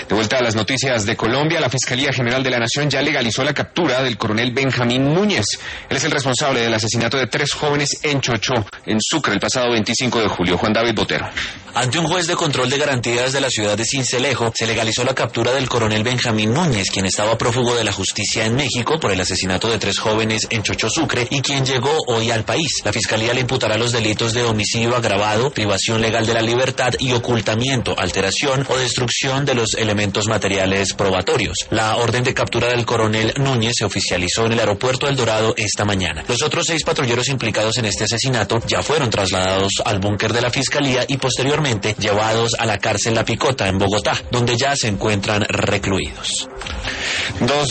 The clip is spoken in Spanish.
De vuelta a las noticias de Colombia, la Fiscalía General de la Nación ya legalizó la captura del coronel Benjamín Núñez. Él es el responsable del asesinato de 3 jóvenes en Chochó, en Sucre, el pasado 25 de julio. Juan David Botero. Ante un juez de control de garantías de la ciudad de Sincelejo, se legalizó la captura del coronel Benjamín Núñez, quien estaba prófugo de la justicia en México por el asesinato de 3 jóvenes en Chochó, Sucre, y quien llegó hoy al país. La Fiscalía le imputará los delitos de homicidio agravado, privación legal de la libertad y ocultamiento, alteración o destrucción de los elementos materiales probatorios. La orden de captura del coronel Núñez se oficializó en el aeropuerto El Dorado esta mañana. Los otros 6 patrulleros implicados en este asesinato ya fueron trasladados al búnker de la Fiscalía y posteriormente llevados a la cárcel La Picota en Bogotá, donde ya se encuentran recluidos.